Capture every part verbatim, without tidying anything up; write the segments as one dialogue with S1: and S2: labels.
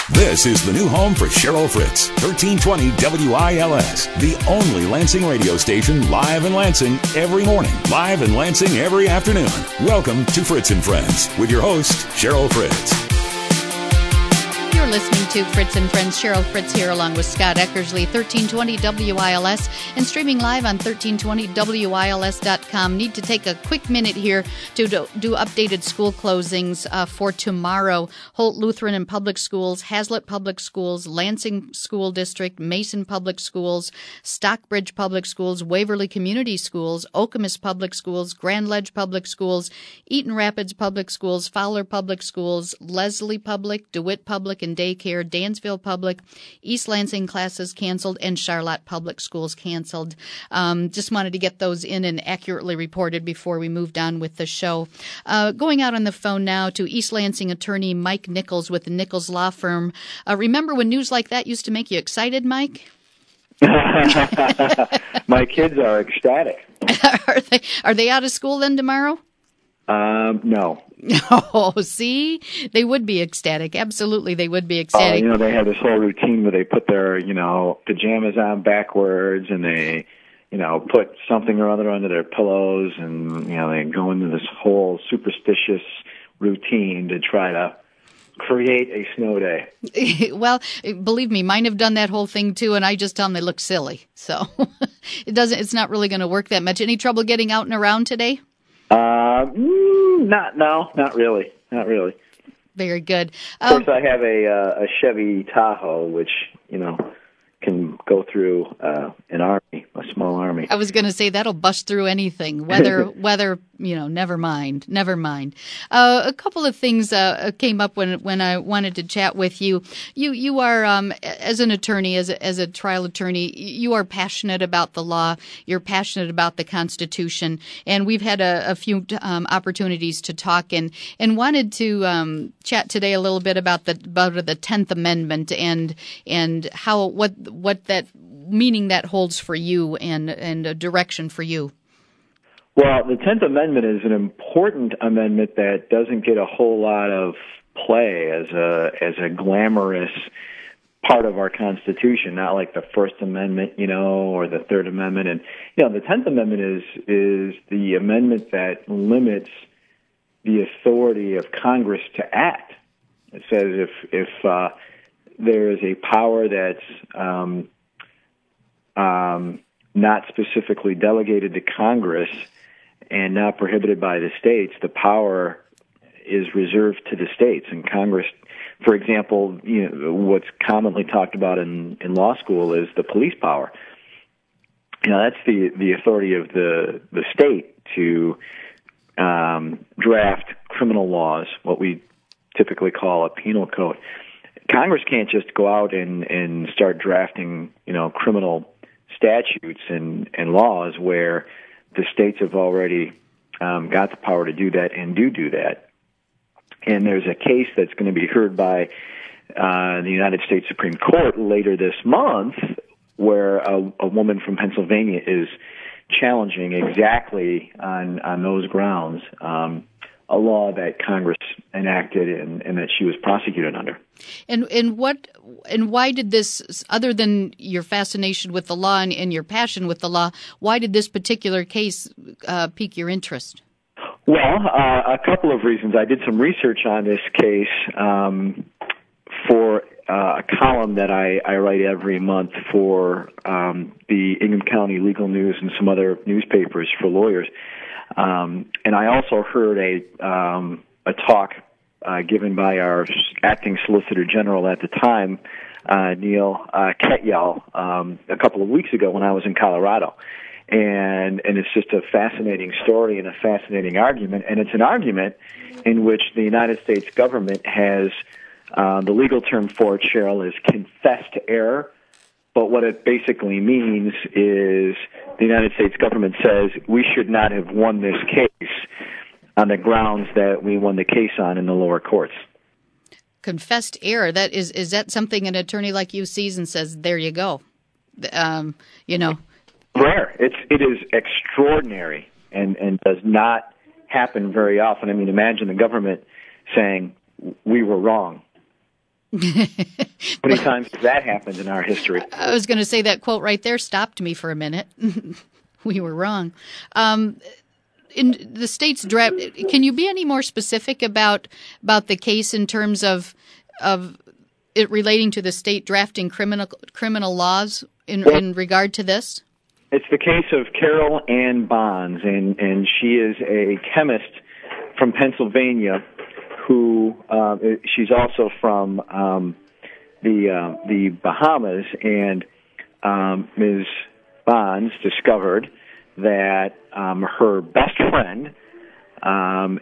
S1: This is the new home for Cheryl Fritz, thirteen twenty W I L S, the only Lansing radio station live in Lansing every morning, live in Lansing every afternoon. Welcome to Fritz and Friends with your host, Cheryl Fritz.
S2: You're listening to Fritz and Friends. Cheryl Fritz here along with Scott Eckersley, thirteen twenty W I L S, and streaming live on thirteen twenty W I L S dot com. Need to take a quick minute here to do, do updated school closings uh, for tomorrow. Holt Lutheran and Public Schools, Hazlitt Public Schools, Lansing School District, Mason Public Schools, Stockbridge Public Schools, Waverly Community Schools, Okemos Public Schools, Grand Ledge Public Schools, Eaton Rapids Public Schools, Fowler Public Schools, Leslie Public, DeWitt Public and Daycare, Dansville Public, East Lansing classes canceled, and Charlotte Public Schools canceled. Um, just wanted to get those in and accurately reported before we moved on with the show. Uh, going out on the phone now to East Lansing attorney Mike Nichols with the Nichols Law Firm. Uh, remember when news like that used to make you excited, Mike?
S3: My kids are ecstatic.
S2: are they are they out of school then tomorrow?
S3: Um, no.
S2: Oh, see? They would be ecstatic. Absolutely, they would be ecstatic.
S3: Uh, you know, they have this whole routine where they put their, you know, pajamas on backwards, and they, you know, put something or other under their pillows, and, you know, they go into this whole superstitious routine to try to create a snow day.
S2: Well, believe me, mine have done that whole thing too, and I just tell them they look silly. So it doesn't. It's not really going to work that much. Any trouble getting out and around today?
S3: Uh, mm, not no, not really, not really.
S2: Very good.
S3: Um, of course, I have a uh, a Chevy Tahoe, which you know can go through uh, an army, a small army.
S2: I was going to say that'll bust through anything. Weather, weather, you know, never mind, never mind. Uh, a couple of things uh, came up when when I wanted to chat with you. You you are um, as an attorney, as a, as a trial attorney, you are passionate about the law. You're passionate about the Constitution, and we've had a, a few um, opportunities to talk and and wanted to um, chat today a little bit about the about the tenth Amendment and and how what what that meaning that holds for you and and a direction for you.
S3: Well, the tenth Amendment is an important amendment that doesn't get a whole lot of play as a as a glamorous part of our Constitution, not like the First Amendment, you know, or the Third Amendment. And you know, the tenth Amendment is is the amendment that limits the authority of Congress to act. It says if if uh, there is a power that's um, um, not specifically delegated to Congress and not prohibited by the states, the power is reserved to the states. And Congress, for example, you know, what's commonly talked about in, in law school is the police power. You know, that's the, the authority of the, the state to um, draft criminal laws, what we typically call a penal code. Congress can't just go out and, and start drafting, you know, criminal statutes and, and laws where the states have already um, got the power to do that and do do that. And there's a case that's going to be heard by uh, the United States Supreme Court later this month where a, a woman from Pennsylvania is challenging exactly on, on those grounds um, a law that Congress enacted and, and that she was prosecuted under.
S2: And and what and why did this, other than your fascination with the law and, and your passion with the law, why did this particular case uh, pique your interest?
S3: Well, uh, a couple of reasons. I did some research on this case um, for uh, a column that I, I write every month for um, the Ingham County Legal News and some other newspapers for lawyers. Um, and I also heard a um, a talk uh, given by our acting Solicitor General at the time, uh, Neil uh, Katyal, um, a couple of weeks ago when I was in Colorado. And and it's just a fascinating story and a fascinating argument. And it's an argument in which the United States government has, uh, the legal term for it, Cheryl, is confessed error. But what it basically means is the United States government says we should not have won this case on the grounds that we won the case on in the lower courts.
S2: Confessed error. That is, is that something an attorney like you sees and says, there you go? Um, you know.
S3: Rare. It's, it is extraordinary and, and does not happen very often. I mean, imagine the government saying, we were wrong. How many times has that happened in our history?
S2: I was going to say that quote right there stopped me for a minute. We were wrong. Um, in the state's draft, can you be any more specific about about the case in terms of of it relating to the state drafting criminal criminal laws in, well, in regard to this?
S3: It's the case of Carol Ann Bonds, and, and she is a chemist from Pennsylvania who, uh, she's also from um, the uh, the Bahamas, and um, Miz Bonds discovered that um, her best friend um,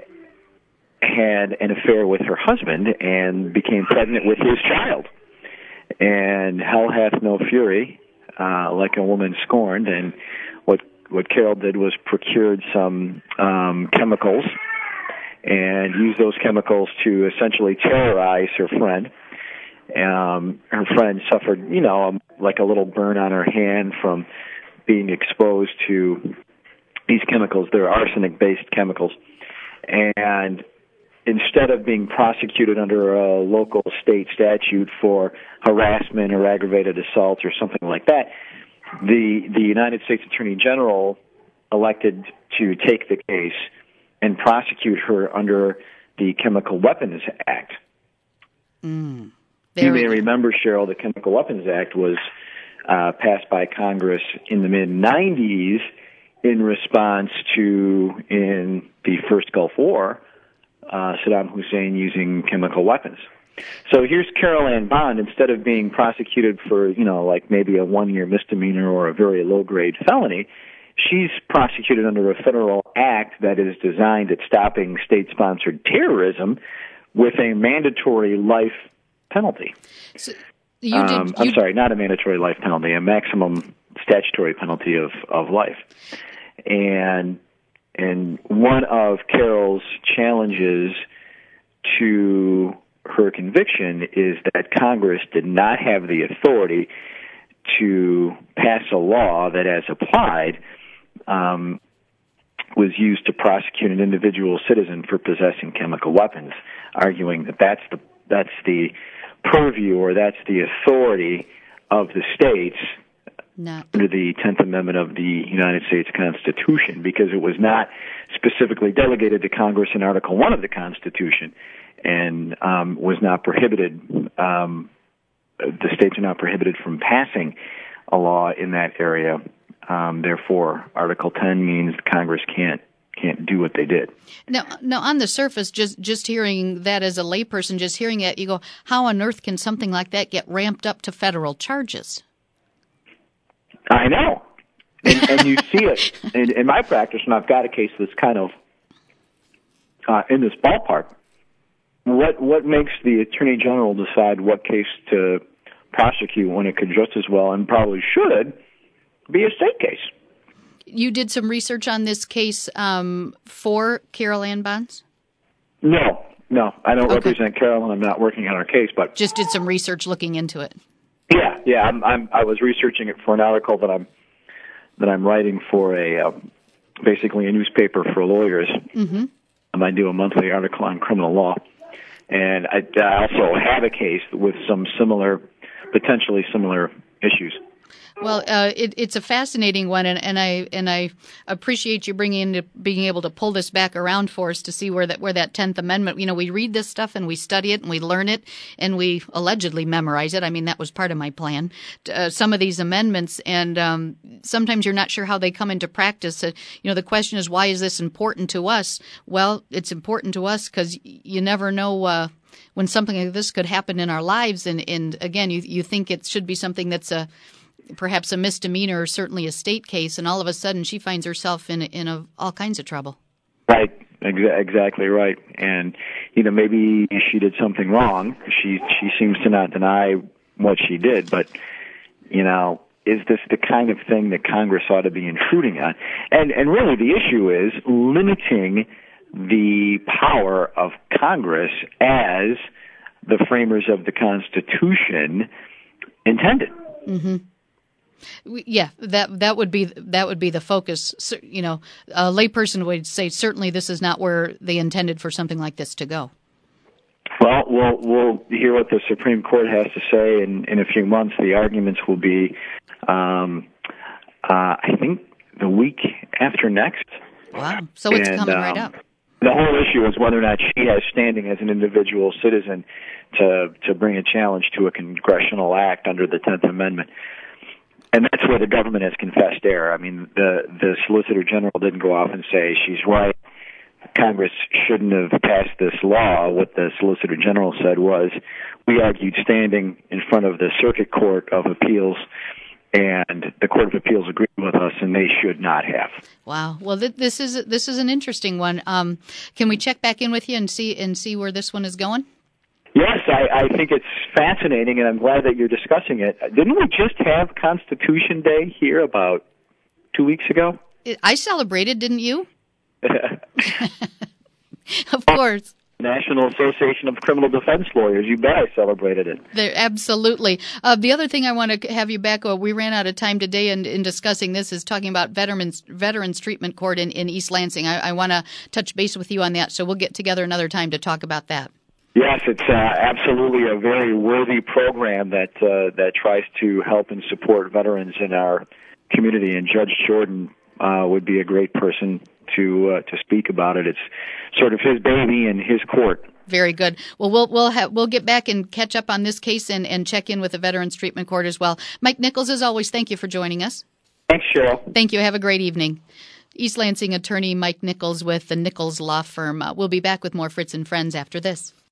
S3: had an affair with her husband and became pregnant with his child. And hell hath no fury, uh, like a woman scorned. And what what Carol did was procured some um, chemicals and used those chemicals to essentially terrorize her friend. Um, her friend suffered, you know, like a little burn on her hand from being exposed to these chemicals. They're arsenic-based chemicals. And instead of being prosecuted under a local state statute for harassment or aggravated assault or something like that, the the United States Attorney General elected to take the case and prosecute her under the Chemical Weapons Act.
S2: Mm,
S3: you may remember, Cheryl, the Chemical Weapons Act was uh, passed by Congress in the mid nineties in response to, in the first Gulf War, uh, Saddam Hussein using chemical weapons. So here's Carol Ann Bond. Instead of being prosecuted for, you know, like maybe a one-year misdemeanor or a very low-grade felony, she's prosecuted under a federal act that is designed at stopping state-sponsored terrorism with a mandatory life penalty.
S2: So you did,
S3: um, I'm sorry, not a mandatory life penalty, a maximum statutory penalty of, of life. And and one of Carol's challenges to her conviction is that Congress did not have the authority to pass a law that, as applied, um, was used to prosecute an individual citizen for possessing chemical weapons, arguing that that's the that's the purview or that's the authority of the states
S2: not.
S3: under the tenth Amendment of the United States Constitution, because it was not specifically delegated to Congress in Article One of the Constitution, and um, was not prohibited. Um, the states are not prohibited from passing a law in that area. Um, therefore, Article ten means Congress can't can't do what they did.
S2: Now, now, on the surface, just just hearing that as a layperson, just hearing it, you go, how on earth can something like that get ramped up to federal charges?
S3: I know. And, and you see it in, in my practice, and I've got a case that's kind of uh, in this ballpark. What what makes the Attorney General decide what case to prosecute when it could just as well, and probably should, be a state case?
S2: You did some research on this case um, for Carol Ann Bonds?
S3: No, no. I don't
S2: okay.
S3: represent Carol, and I'm not working on her case. But
S2: just did some research looking into it.
S3: Yeah, yeah. I'm, I'm, I was researching it for an article that I'm that I'm writing for a uh, basically a newspaper for lawyers.
S2: Mm-hmm.
S3: Um, I do a monthly article on criminal law, and I, I also have a case with some similar, potentially similar issues.
S2: Well, uh, it, it's a fascinating one, and, and I and I appreciate you bringing in being able to pull this back around for us to see where that where that tenth Amendment. You know, we read this stuff and we study it and we learn it and we allegedly memorize it. I mean, that was part of my plan. Uh, some of these amendments, and um, sometimes you're not sure how they come into practice. Uh, you know, the question is, why is this important to us? Well, it's important to us because you never know uh, when something like this could happen in our lives. And, and again, you you think it should be something that's a perhaps a misdemeanor or certainly a state case, and all of a sudden she finds herself in in a, all kinds of trouble.
S3: Right, Exa- exactly right. And you know, maybe she did something wrong. She she seems to not deny what she did, but you know, is this the kind of thing that Congress ought to be intruding on? And and really, the issue is limiting the power of Congress as the framers of the Constitution intended.
S2: Mm-hmm. Yeah, that that would be that would be the focus. You know, a layperson would say certainly this is not where they intended for something like this to go.
S3: Well, we'll we'll hear what the Supreme Court has to say in, in a few months. The arguments will be, um, uh, I think, the week after next.
S2: Wow. So it's
S3: and,
S2: coming
S3: um,
S2: right up.
S3: The whole issue is whether or not she has standing as an individual citizen to to bring a challenge to a congressional act under the tenth Amendment. And that's where the government has confessed error. I mean, the the Solicitor General didn't go off and say she's right, Congress shouldn't have passed this law. What the Solicitor General said was, we argued standing in front of the Circuit Court of Appeals, and the Court of Appeals agreed with us, and they should not have.
S2: Wow. Well, th- this is this is an interesting one. Um, can we check back in with you and see and see where this one is going?
S3: Yes, I, I think it's fascinating, and I'm glad that you're discussing it. Didn't we just have Constitution Day here about two weeks ago?
S2: I celebrated, didn't you? Of course.
S3: National Association of Criminal Defense Lawyers. You bet I celebrated it.
S2: There, absolutely. Uh, the other thing I want to have you back, well, we ran out of time today in, in discussing this, is talking about Veterans Veterans Treatment Court in, in East Lansing. I, I want to touch base with you on that, so we'll get together another time to talk about that.
S3: Yes, it's uh, absolutely a very worthy program that uh, that tries to help and support veterans in our community, and Judge Jordan uh, would be a great person to uh, to speak about it. It's sort of his baby and his court.
S2: Very good. Well, we'll we'll have, we'll get back and catch up on this case and, and check in with the Veterans Treatment Court as well. Mike Nichols, as always, thank you for joining us.
S3: Thanks, Cheryl.
S2: Thank you. Have a great evening. East Lansing attorney Mike Nichols with the Nichols Law Firm. Uh, we'll be back with more Fritz and Friends after this.